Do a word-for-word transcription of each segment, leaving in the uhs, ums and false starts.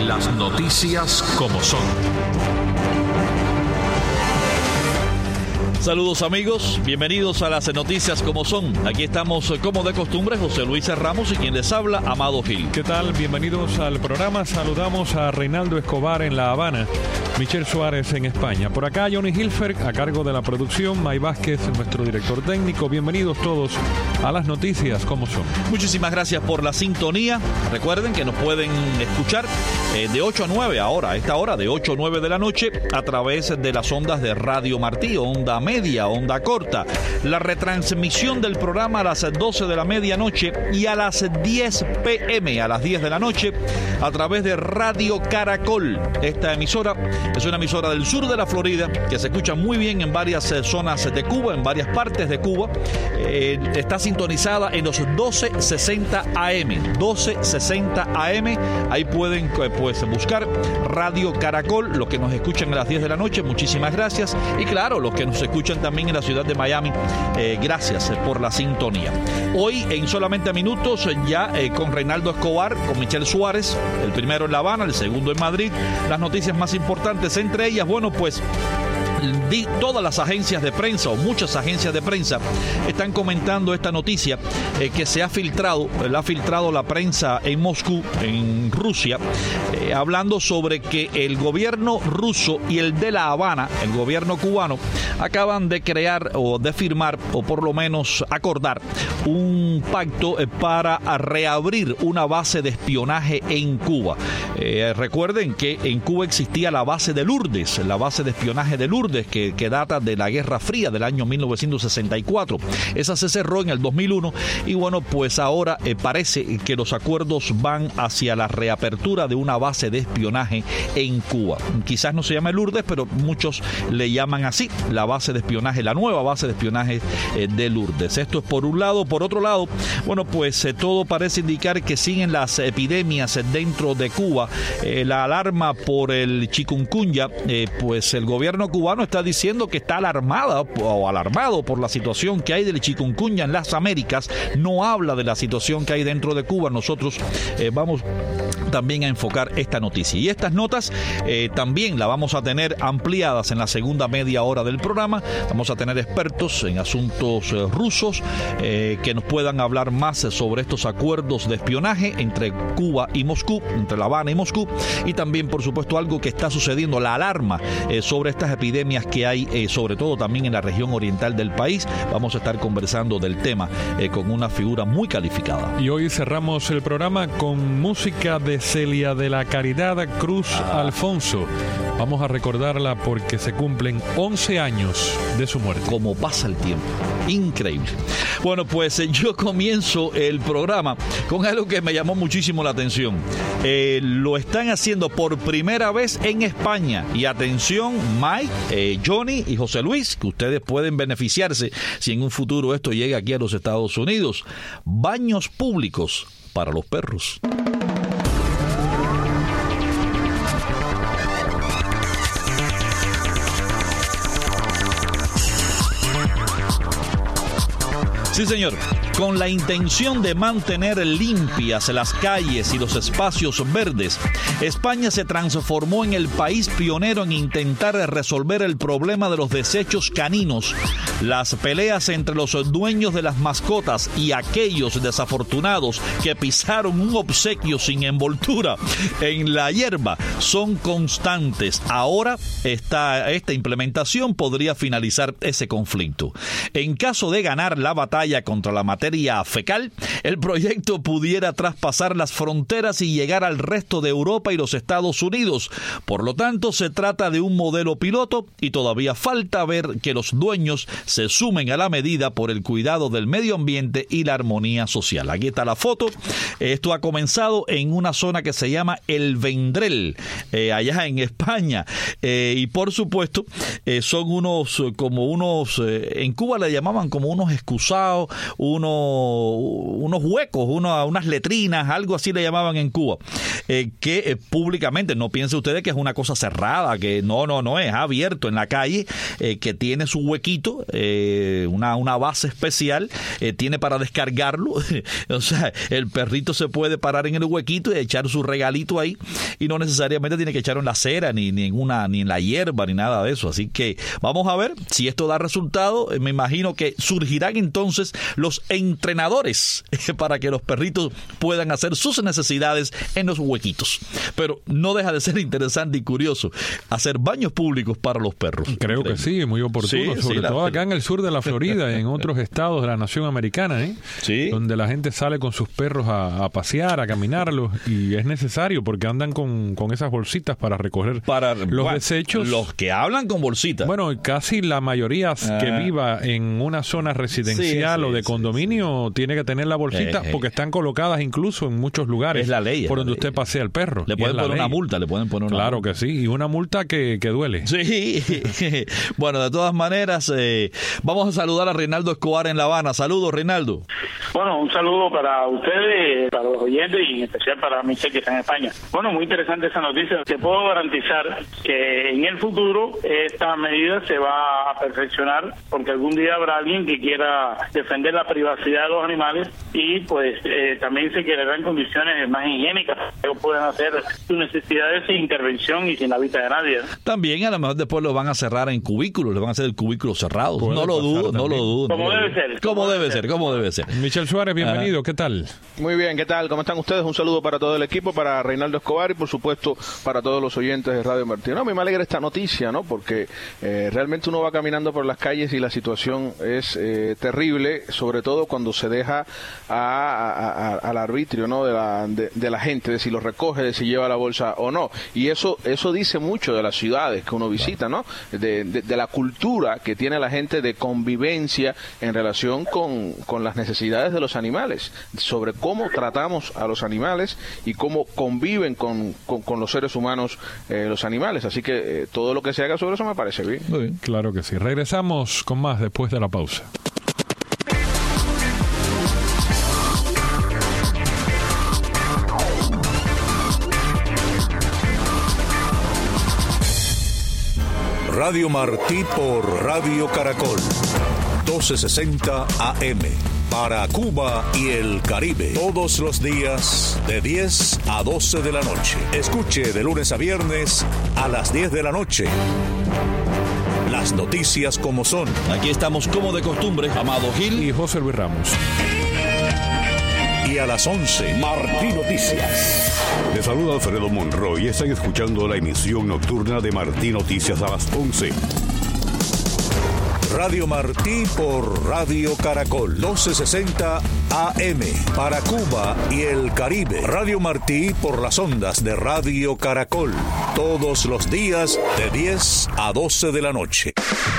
Las noticias como son. Saludos amigos, bienvenidos a las noticias como son. Aquí estamos como de costumbre, José Luis Ramos y quien les habla, Amado Gil. ¿Qué tal? Bienvenidos al programa. Saludamos a Reinaldo Escobar en La Habana, Michelle Suárez en España. Por acá Johnny Hilfer a cargo de la producción, May Vázquez, nuestro director técnico. Bienvenidos todos a las noticias como son. Muchísimas gracias por la sintonía. Recuerden que nos pueden escuchar eh, de ocho a nueve ahora, a esta hora de ocho a nueve de la noche a través de las ondas de Radio Martí, onda media, onda corta. La retransmisión del programa a las doce de la medianoche y a las diez pm, a las diez de la noche, a través de Radio Caracol. Esta emisora es una emisora del sur de la Florida que se escucha muy bien en varias eh, zonas de Cuba, en varias partes de Cuba. Eh, está sintonizada en los doce sesenta A M. doce sesenta A M. Ahí pueden eh, pues, buscar Radio Caracol, los que nos escuchan a las diez de la noche. Muchísimas gracias. Y claro, los que nos escuchan también en la ciudad de Miami, eh, gracias eh, por la sintonía. Hoy, en solamente minutos, ya eh, con Reinaldo Escobar, con Michelle Suárez, el primero en La Habana, el segundo en Madrid, las noticias más importantes, entre ellas, bueno, pues todas las agencias de prensa o muchas agencias de prensa están comentando esta noticia eh, que se ha filtrado, la ha filtrado la prensa en Moscú, en Rusia, eh, hablando sobre que el gobierno ruso y el de La Habana, el gobierno cubano, acaban de crear o de firmar o por lo menos acordar un pacto eh, para reabrir una base de espionaje en Cuba. Eh, recuerden que en Cuba existía la base de Lourdes, la base de espionaje de Lourdes, Que, que data de la Guerra Fría del año mil novecientos sesenta y cuatro. Esa se cerró en el dos mil uno y bueno, pues ahora eh, parece que los acuerdos van hacia la reapertura de una base de espionaje en Cuba. Quizás no se llame Lourdes, pero muchos le llaman así, la base de espionaje, la nueva base de espionaje eh, de Lourdes. Esto es por un lado. Por otro lado, bueno, pues eh, todo parece indicar que siguen las epidemias dentro de Cuba. Eh, la alarma por el chikungunya, eh, pues el gobierno cubano está diciendo que está alarmada o alarmado por la situación que hay del chikungunya en las Américas. No habla de la situación que hay dentro de Cuba. Nosotros eh, vamos también a enfocar esta noticia. Y estas notas eh, también las vamos a tener ampliadas en la segunda media hora del programa. Vamos a tener expertos en asuntos eh, rusos eh, que nos puedan hablar más sobre estos acuerdos de espionaje entre Cuba y Moscú, entre La Habana y Moscú, y también, por supuesto, algo que está sucediendo, la alarma eh, sobre estas epidemias que hay, eh, sobre todo también en la región oriental del país. Vamos a estar conversando del tema eh, con una figura muy calificada. Y hoy cerramos el programa con música de Celia de la Caridad Cruz ah. Alfonso. Vamos a recordarla porque se cumplen once años de su muerte. Como pasa el tiempo, increíble. Bueno, pues eh, yo comienzo el programa con algo que me llamó muchísimo la atención. Eh, lo están haciendo por primera vez en España. Y atención, Mike, eh, Johnny y José Luis, que ustedes pueden beneficiarse si en un futuro esto llega aquí a los Estados Unidos. Baños públicos para los perros. Sí, señor. Con la intención de mantener limpias las calles y los espacios verdes, España se transformó en el país pionero en intentar resolver el problema de los desechos caninos. Las peleas entre los dueños de las mascotas y aquellos desafortunados que pisaron un obsequio sin envoltura en la hierba son constantes. Ahora esta, esta implementación podría finalizar ese conflicto. En caso de ganar la batalla contra la materia fecal, el proyecto pudiera traspasar las fronteras y llegar al resto de Europa y los Estados Unidos. Por lo tanto, se trata de un modelo piloto y todavía falta ver que los dueños se sumen a la medida por el cuidado del medio ambiente y la armonía social. Aquí está la foto. Esto ha comenzado en una zona que se llama El Vendrell, eh, allá en España. Eh, y por supuesto, eh, son unos, como unos, eh, en Cuba le llamaban como unos excusados cerrados, uno, unos huecos, uno, unas letrinas, algo así le llamaban en Cuba, eh, que eh, públicamente, no piense ustedes que es una cosa cerrada, que no, no, no, es abierto en la calle, eh, que tiene su huequito, eh, una, una base especial, eh, tiene para descargarlo, o sea, el perrito se puede parar en el huequito y echar su regalito ahí, y no necesariamente tiene que echarlo en la acera, ni, ni, en una, ni en la hierba, ni nada de eso. Así que vamos a ver si esto da resultado. Me imagino que surgirán entonces los entrenadores para que los perritos puedan hacer sus necesidades en los huequitos. Pero no deja de ser interesante y curioso hacer baños públicos para los perros. Creo Increíble. que sí, muy oportuno, sí, sobre sí, todo la... acá en el sur de la Florida y en otros estados de la nación americana, ¿eh? Sí. Donde la gente sale con sus perros a, a pasear, a caminarlos, y es necesario porque andan con, con esas bolsitas para recoger para, los bueno, desechos. Los que hablan con bolsitas. Bueno, casi la mayoría ah. que viva en una zona residencial sí, sí, o de condominio sí, sí. tiene que tener la bolsita eh, eh. porque están colocadas incluso en muchos lugares. Es la ley. Por donde ley. usted pasea el perro. Le pueden poner una multa, le pueden poner una Claro multa. que sí, y una multa que, que duele. Sí. Bueno, de todas maneras, eh, vamos a saludar a Reinaldo Escobar en La Habana. Saludos, Reinaldo. Bueno, un saludo para ustedes, para los oyentes y en especial para Michelle, que está en España. Bueno, muy interesante esa noticia. Te puedo garantizar que en el futuro esta medida se va a perfeccionar porque algún día habrá alguien que quiera defender la privacidad de los animales y pues eh, también se crearán condiciones más higiénicas que puedan hacer sus necesidades sin intervención y sin la vista de nadie. También a lo mejor después lo van a cerrar en cubículos, le van a hacer el cubículo cerrado. No lo dudo, no lo dudo. Como no debe ser. Como debe ser, como debe ser. Michel Suárez, bienvenido. Ajá. ¿Qué tal? Muy bien, ¿qué tal? ¿Cómo están ustedes? Un saludo para todo el equipo, para Reinaldo Escobar y por supuesto para todos los oyentes de Radio Martí. No, me alegra esta noticia, ¿no? Porque eh, realmente uno va caminando por las calles y la situación es eh, terrible, sobre todo cuando se deja a, a, a, al arbitrio, ¿no? De la, de, de la gente, de si lo recoge, de si lleva la bolsa o no. Y eso eso dice mucho de las ciudades que uno visita, ¿no? De, de, de la cultura que tiene la gente de convivencia en relación con, con las necesidades de los animales, sobre cómo tratamos a los animales y cómo conviven con, con, con los seres humanos eh, los animales. Así que eh, todo lo que se haga sobre eso me parece bien. Muy bien. Claro que sí. Regresamos con más después de la pausa. Radio Martí por Radio Caracol, doce sesenta A M, para Cuba y el Caribe, todos los días de diez a doce de la noche. Escuche de lunes a viernes a las diez de la noche. Las noticias como son. Aquí estamos como de costumbre, Amado Gil y José Luis Ramos. Y a las once, Martí Noticias. Les saluda Alfredo Monroy y están escuchando la emisión nocturna de Martí Noticias a las once. Radio Martí por Radio Caracol, doce sesenta A M, para Cuba y el Caribe. Radio Martí por las ondas de Radio Caracol, todos los días de diez a doce de la noche.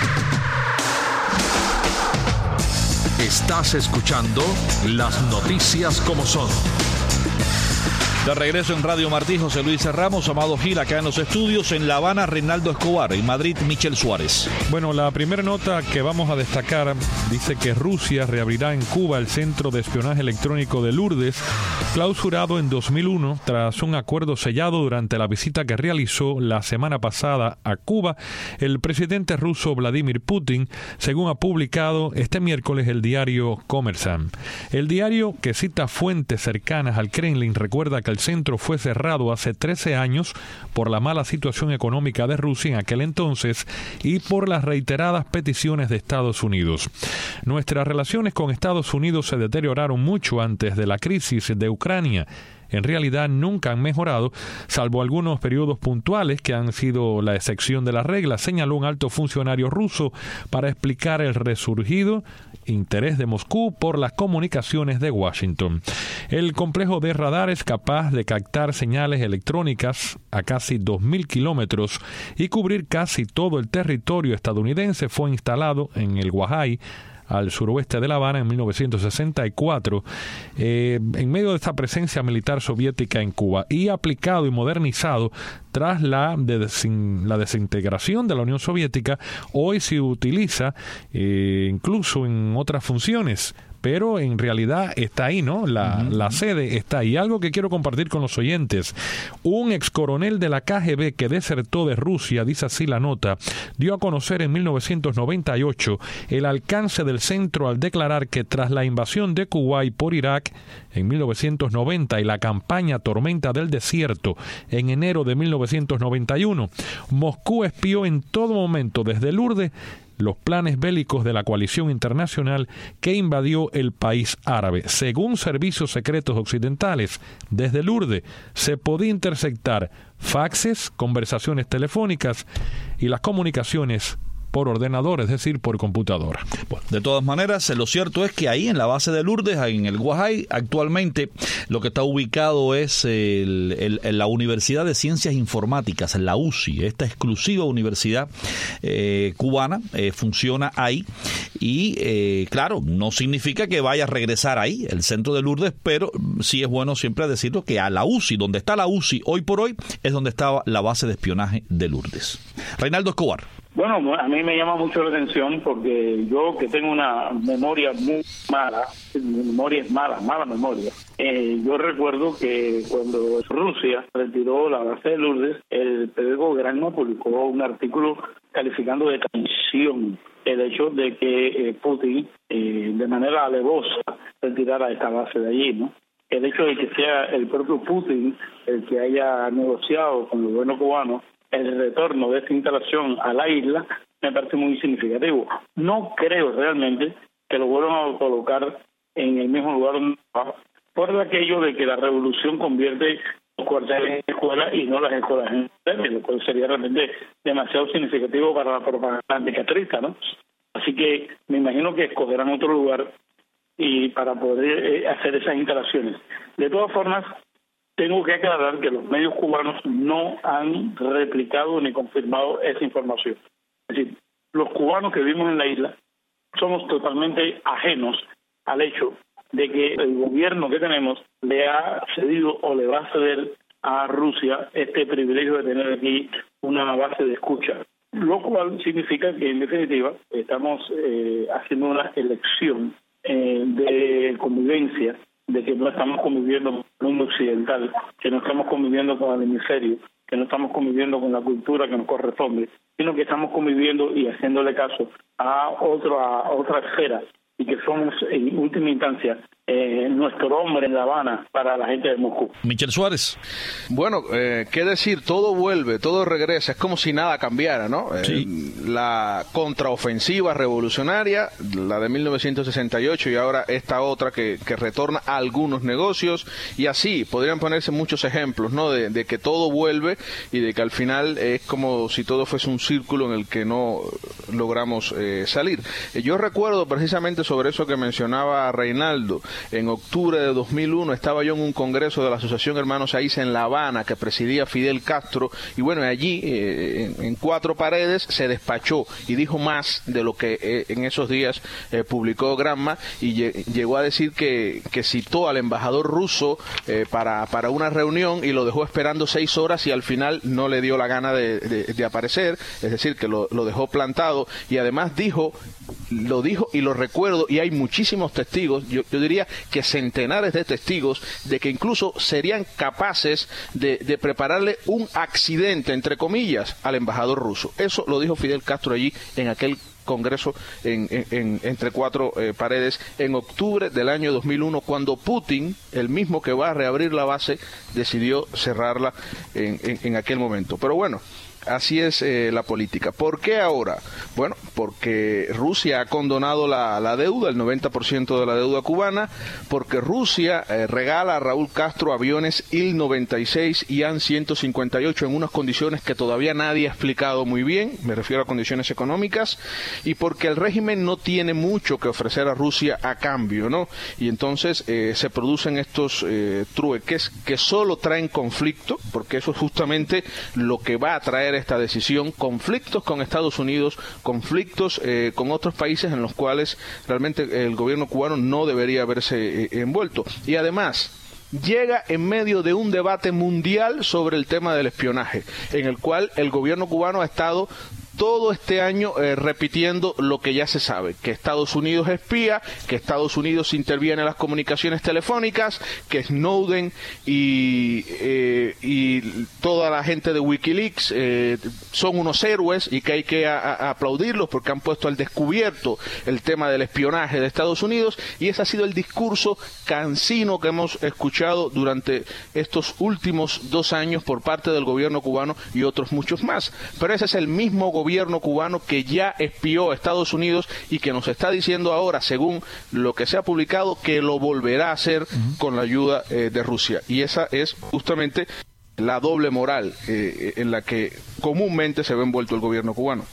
Estás escuchando las noticias como son. De regreso en Radio Martí, José Luis Ramos, Amado Gil, acá en los estudios. En La Habana, Reinaldo Escobar. En Madrid, Michel Suárez. Bueno, la primera nota que vamos a destacar dice que Rusia reabrirá en Cuba el Centro de Espionaje Electrónico de Lourdes, clausurado en dos mil uno tras un acuerdo sellado durante la visita que realizó la semana pasada a Cuba el presidente ruso Vladimir Putin, según ha publicado este miércoles el diario Kommersant. El diario, que cita fuentes cercanas al Kremlin, recuerda que el centro fue cerrado hace trece años por la mala situación económica de Rusia en aquel entonces y por las reiteradas peticiones de Estados Unidos. Nuestras relaciones con Estados Unidos se deterioraron mucho antes de la crisis de Ucrania. En realidad nunca han mejorado, salvo algunos periodos puntuales que han sido la excepción de la regla, señaló un alto funcionario ruso para explicar el resurgido interés de Moscú por las comunicaciones de Washington. El complejo de radares capaz de captar señales electrónicas a casi dos mil kilómetros y cubrir casi todo el territorio estadounidense fue instalado en el Guajay, al suroeste de La Habana, en mil novecientos sesenta y cuatro, eh, en medio de esta presencia militar soviética en Cuba, y aplicado y modernizado tras la, de desin, la desintegración de la Unión Soviética. Hoy se utiliza eh, incluso en otras funciones pero en realidad está ahí, ¿no? La, uh-huh. la sede está ahí. Algo que quiero compartir con los oyentes. Un ex coronel de la K G B que desertó de Rusia, dice así la nota, dio a conocer en mil novecientos noventa y ocho el alcance del centro al declarar que tras la invasión de Kuwait por Irak en mil novecientos noventa y la campaña Tormenta del Desierto en enero de mil novecientos noventa y uno, Moscú espió en todo momento desde Lourdes los planes bélicos de la coalición internacional que invadió el país árabe. Según servicios secretos occidentales, desde Lourdes se podía interceptar faxes, conversaciones telefónicas y las comunicaciones por ordenador, es decir, por computadora. Bueno, de todas maneras, lo cierto es que ahí en la base de Lourdes, en el Guajay, actualmente lo que está ubicado es el, el, el, la Universidad de Ciencias Informáticas, la U C I, esta exclusiva universidad eh, cubana, eh, funciona ahí y, eh, claro, no significa que vaya a regresar ahí, el centro de Lourdes, pero sí es bueno siempre decirlo que a la U C I, donde está la U C I hoy por hoy, es donde estaba la base de espionaje de Lourdes. Reinaldo Escobar. Bueno, a mí me llama mucho la atención porque yo que tengo una memoria muy mala, mi memoria es mala, mala memoria, eh, yo recuerdo que cuando Rusia retiró la base de Lourdes, el periódico Granma publicó un artículo calificando de traición el hecho de que eh, Putin eh, de manera alevosa retirara esta base de allí, ¿no? El hecho de que sea el propio Putin el que haya negociado con el gobierno cubano el retorno de esta instalación a la isla me parece muy significativo. No creo realmente que lo vuelvan a colocar en el mismo lugar donde estaba, por aquello de que la revolución convierte los cuarteles en escuelas y no las escuelas en cuarteles, lo cual sería realmente demasiado significativo para la propaganda anticastrista, ¿no? Así que me imagino que escogerán otro lugar y para poder eh, hacer esas instalaciones. De todas formas, tengo que aclarar que los medios cubanos no han replicado ni confirmado esa información. Es decir, los cubanos que vivimos en la isla somos totalmente ajenos al hecho de que el gobierno que tenemos le ha cedido o le va a ceder a Rusia este privilegio de tener aquí una base de escucha, lo cual significa que en definitiva estamos eh, haciendo una elección eh, de convivencia, de que no estamos conviviendo con el mundo occidental, que no estamos conviviendo con el hemisferio, que no estamos conviviendo con la cultura que nos corresponde, sino que estamos conviviendo y haciéndole caso a, otro, a otra esfera, y que somos en última instancia eh, nuestro hombre en La Habana para la gente de Moscú. Michel Suárez. Bueno, eh, qué decir, todo vuelve, todo regresa, es como si nada cambiara, ¿no? Sí. Eh, la contraofensiva revolucionaria, la de mil novecientos sesenta y ocho y ahora esta otra que, que retorna a algunos negocios y así, podrían ponerse muchos ejemplos, ¿no? De, de que todo vuelve y de que al final es como si todo fuese un círculo en el que no logramos eh, salir. Eh, yo recuerdo precisamente sobre eso que mencionaba Reinaldo. En octubre de dos mil uno estaba yo en un congreso de la Asociación Hermanos Aiza en La Habana que presidía Fidel Castro y bueno, allí eh, en, en cuatro paredes se despachó y dijo más de lo que eh, en esos días eh, publicó Granma y lle- llegó a decir que, que citó al embajador ruso eh, para, para una reunión y lo dejó esperando seis horas y al final no le dio la gana de, de, de aparecer, es decir, que lo, lo dejó plantado y además dijo, lo dijo y lo recuerdo y hay muchísimos testigos, yo, yo diría que centenares de testigos de que incluso serían capaces de, de prepararle un accidente, entre comillas, al embajador ruso. Eso lo dijo Fidel Castro allí en aquel congreso en, en, en, entre cuatro eh, paredes en octubre del año dos mil uno, cuando Putin, el mismo que va a reabrir la base, decidió cerrarla en, en, en aquel momento. Pero bueno, así es eh, la política. ¿Por qué ahora? Bueno, porque Rusia ha condonado la, la deuda, el noventa por ciento de la deuda cubana, porque Rusia eh, regala a Raúl Castro aviones I L noventa y seis y A N ciento cincuenta y ocho en unas condiciones que todavía nadie ha explicado muy bien, me refiero a condiciones económicas, y porque el régimen no tiene mucho que ofrecer a Rusia a cambio, ¿no? Y entonces eh, se producen estos eh, trueques que solo traen conflicto, porque eso es justamente lo que va a traer esta decisión, conflictos con Estados Unidos, conflictos eh, con otros países en los cuales realmente el gobierno cubano no debería haberse eh, envuelto. Y además, llega en medio de un debate mundial sobre el tema del espionaje, en el cual el gobierno cubano ha estado todo este año eh, repitiendo lo que ya se sabe, que Estados Unidos espía, que Estados Unidos interviene en las comunicaciones telefónicas, que Snowden y, eh, y toda la gente de Wikileaks eh, son unos héroes y que hay que a, a aplaudirlos porque han puesto al descubierto el tema del espionaje de Estados Unidos, y ese ha sido el discurso cansino que hemos escuchado durante estos últimos dos años por parte del gobierno cubano y otros muchos más. Pero ese es el mismo gobierno cubano que ya espió a Estados Unidos y que nos está diciendo ahora, según lo que se ha publicado, que lo volverá a hacer uh-huh. con la ayuda eh, de Rusia. Y esa es justamente la doble moral eh, en la que comúnmente se ve envuelto el gobierno cubano.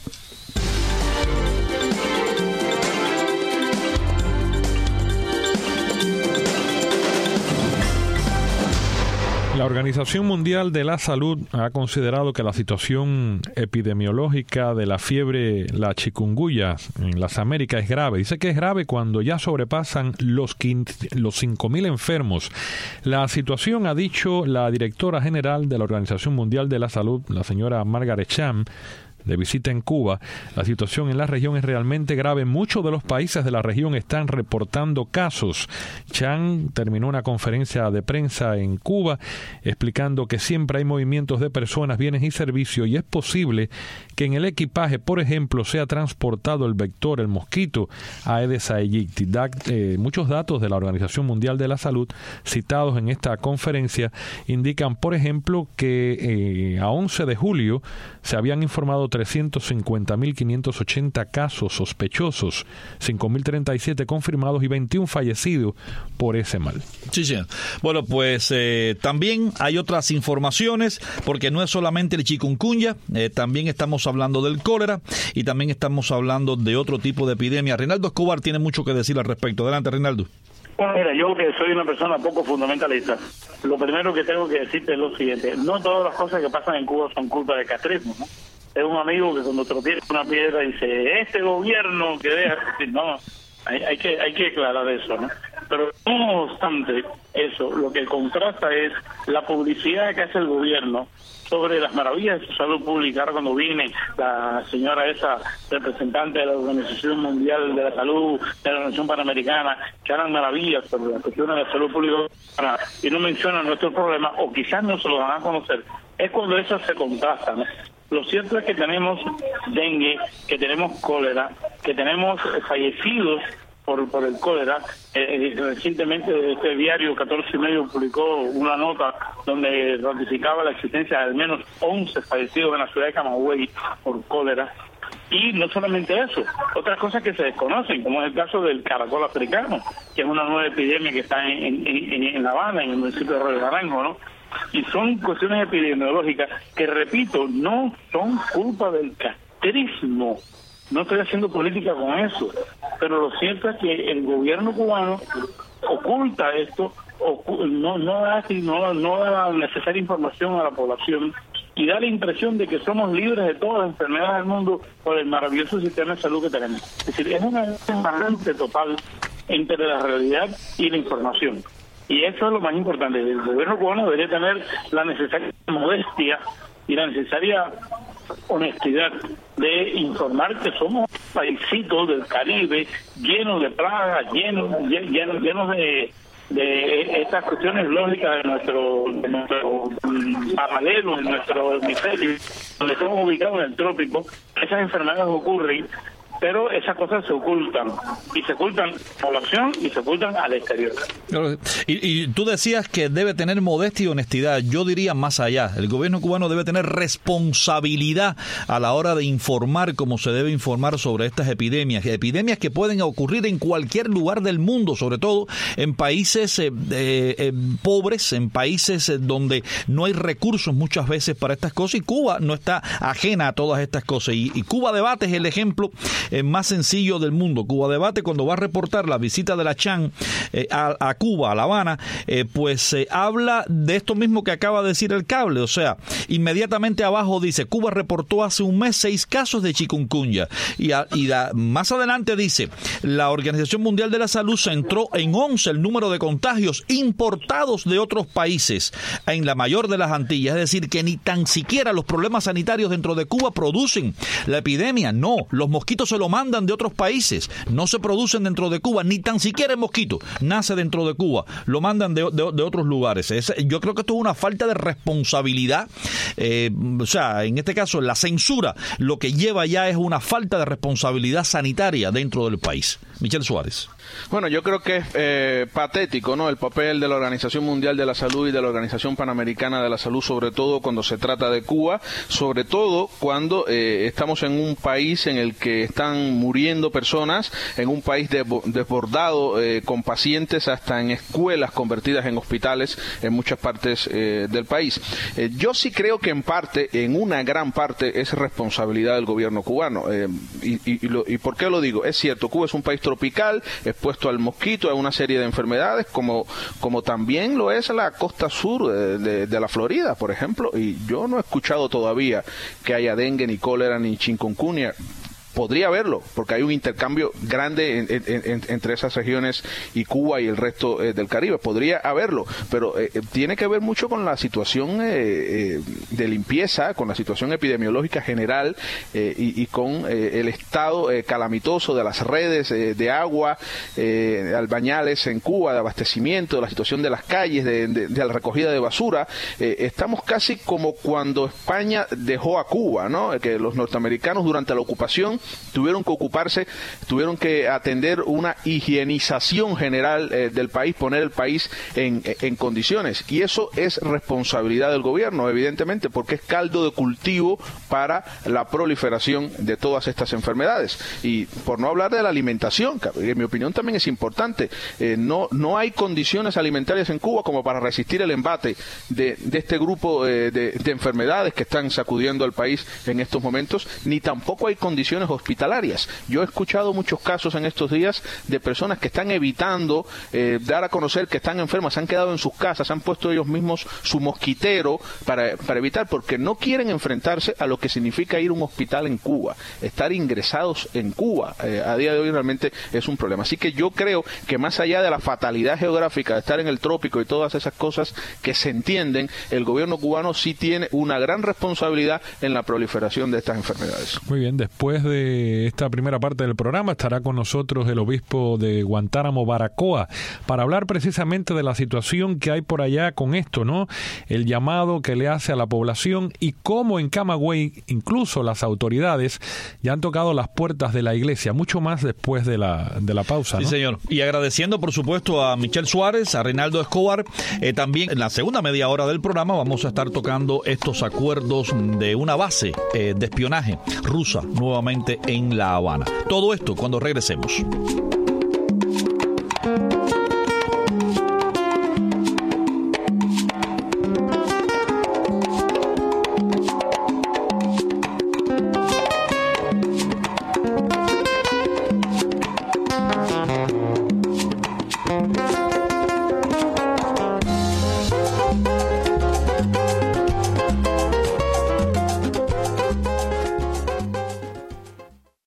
La Organización Mundial de la Salud ha considerado que la situación epidemiológica de la fiebre, la chikungunya, en las Américas es grave. Dice que es grave cuando ya sobrepasan los, los cinco mil enfermos. La situación, ha dicho la directora general de la Organización Mundial de la Salud, la señora Margaret Chan, de visita en Cuba, la situación en la región es realmente grave. Muchos de los países de la región están reportando casos. Chan terminó una conferencia de prensa en Cuba explicando que siempre hay movimientos de personas, bienes y servicios, y es posible que en el equipaje, por ejemplo, sea transportado el vector, el mosquito Aedes aegypti. Da, eh, muchos datos de la Organización Mundial de la Salud citados en esta conferencia indican, por ejemplo, que eh, a once de julio se habían informado trescientos cincuenta mil quinientos ochenta casos sospechosos, cinco mil treinta y siete confirmados y veintiún fallecidos por ese mal. Sí, sí. Bueno, pues eh, también hay otras informaciones, porque no es solamente el chikungunya, eh, también estamos hablando del cólera y también estamos hablando de otro tipo de epidemia. Reinaldo Escobar tiene mucho que decir al respecto. Adelante, Reinaldo. Bueno, mira, yo que soy una persona poco fundamentalista, lo primero que tengo que decirte es lo siguiente: no todas las castrismo, que pasan en Cuba son culpa de castrismo, ¿no? Es un amigo que cuando tropieza una piedra dice, este gobierno que deja, no, hay, hay que hay que aclarar eso, ¿no? Pero no obstante eso, lo que contrasta es la publicidad que hace el gobierno sobre las maravillas de su salud pública. Ahora cuando viene la señora esa representante de la Organización Mundial de la Salud, de la Organización Panamericana, que harán maravillas sobre la cuestión de la salud pública y no mencionan nuestros problemas, o quizás no se los van a conocer, es cuando eso se contrasta, ¿no? Lo cierto es que tenemos dengue, que tenemos cólera, que tenemos fallecidos por por el cólera. Eh, recientemente este diario catorce y medio publicó una nota donde ratificaba la existencia de al menos once fallecidos en la ciudad de Camagüey por cólera. Y no solamente eso, otras cosas que se desconocen, como es el caso del caracol africano, que es una nueva epidemia que está en, en, en La Habana, en el municipio de Río Naranjo, ¿no? Y son cuestiones epidemiológicas que, repito, no son culpa del castrismo. No estoy haciendo política con eso, pero lo cierto es que el gobierno cubano oculta esto, ocu- no no da, no, no da la necesaria información a la población y da la impresión de que somos libres de todas las enfermedades del mundo por el maravilloso sistema de salud que tenemos. Es decir, es una desbalance total entre la realidad y la información. Y eso es lo más importante. El gobierno cubano debería tener la necesaria modestia y la necesaria honestidad de informar que somos paisitos del Caribe llenos de plagas, llenos, llenos, llenos de, de estas cuestiones lógicas de nuestro, de nuestro paralelo, en nuestro hemisferio, donde estamos ubicados en el trópico. Esas enfermedades ocurren, pero esas cosas se ocultan, y se ocultan a la población y se ocultan al exterior. Y, y tú decías que debe tener modestia y honestidad. Yo diría más allá. El gobierno cubano debe tener responsabilidad a la hora de informar como se debe informar sobre estas epidemias. Epidemias que pueden ocurrir en cualquier lugar del mundo, sobre todo en países eh, eh, pobres, en países donde no hay recursos muchas veces para estas cosas, y Cuba no está ajena a todas estas cosas. Y, y Cuba Debate es el ejemplo eh, más sencillo del mundo. Cuba Debate, cuando va a reportar la visita de la Chan eh, a, a Cuba, a La Habana, eh, pues se eh, habla de esto mismo que acaba de decir el cable. O sea, inmediatamente abajo dice, Cuba reportó hace un mes seis casos de chikungunya. Y, a, y da, más adelante dice, la Organización Mundial de la Salud centró en once el número de contagios importados de otros países en la mayor de las Antillas. Es decir, que ni tan siquiera los problemas sanitarios dentro de Cuba producen la epidemia. No, los mosquitos se lo mandan de otros países, no se producen dentro de Cuba, ni tan siquiera el mosquito nace dentro de Cuba, lo mandan de, de, de otros lugares. Es, yo creo que esto es una falta de responsabilidad, eh, o sea, en este caso la censura lo que lleva ya es una falta de responsabilidad sanitaria dentro del país. Michel Suárez. Bueno, yo creo que es eh, patético, ¿no?, el papel de la Organización Mundial de la Salud y de la Organización Panamericana de la Salud, sobre todo cuando se trata de Cuba, sobre todo cuando eh, estamos en un país en el que están muriendo personas, en un país desbordado eh, con pacientes hasta en escuelas convertidas en hospitales en muchas partes eh, del país. Eh, yo sí creo que en parte, en una gran parte, es responsabilidad del gobierno cubano. Eh, y, y, y, lo, ¿Y por qué lo digo? Es cierto, Cuba es un país tropical, expuesto al mosquito, a una serie de enfermedades, como, como también lo es la costa sur de, de, de la Florida, por ejemplo, y yo no he escuchado todavía que haya dengue, ni cólera, ni chikungunya. Podría haberlo, porque hay un intercambio grande en, en, en, entre esas regiones y Cuba y el resto eh, del Caribe. Podría haberlo, pero eh, tiene que ver mucho con la situación eh, eh, de limpieza, con la situación epidemiológica general eh, y, y con eh, el estado eh, calamitoso de las redes eh, de agua, eh, albañales en Cuba, de abastecimiento, de la situación de las calles, de, de, de la recogida de basura. Eh, estamos casi como cuando España dejó a Cuba, ¿no? Que los norteamericanos durante la ocupación tuvieron que ocuparse, tuvieron que atender una higienización general eh, del país, poner el país en, en condiciones, y eso es responsabilidad del gobierno, evidentemente, porque es caldo de cultivo para la proliferación de todas estas enfermedades. Y por no hablar de la alimentación, que en mi opinión también es importante, eh, no, no hay condiciones alimentarias en Cuba como para resistir el embate de, de este grupo eh, de, de enfermedades que están sacudiendo al país en estos momentos, ni tampoco hay condiciones hospitalarias. Yo he escuchado muchos casos en estos días de personas que están evitando eh, dar a conocer que están enfermas, se han quedado en sus casas, han puesto ellos mismos su mosquitero para, para evitar, porque no quieren enfrentarse a lo que significa ir a un hospital en Cuba, estar ingresados en Cuba. Eh, a día de hoy realmente es un problema. Así que yo creo que más allá de la fatalidad geográfica de estar en el trópico y todas esas cosas que se entienden, el gobierno cubano sí tiene una gran responsabilidad en la proliferación de estas enfermedades. Muy bien, después de esta primera parte del programa estará con nosotros el obispo de Guantánamo, Baracoa, para hablar precisamente de la situación que hay por allá con esto, ¿no? El llamado que le hace a la población y cómo en Camagüey incluso las autoridades ya han tocado las puertas de la iglesia, mucho más después de la, de la pausa, ¿no? Sí, señor. Y agradeciendo, por supuesto, a Michel Suárez, a Reinaldo Escobar. Eh, también en la segunda media hora del programa vamos a estar tocando estos acuerdos de una base eh, de espionaje rusa nuevamente en La Habana. Todo esto cuando regresemos.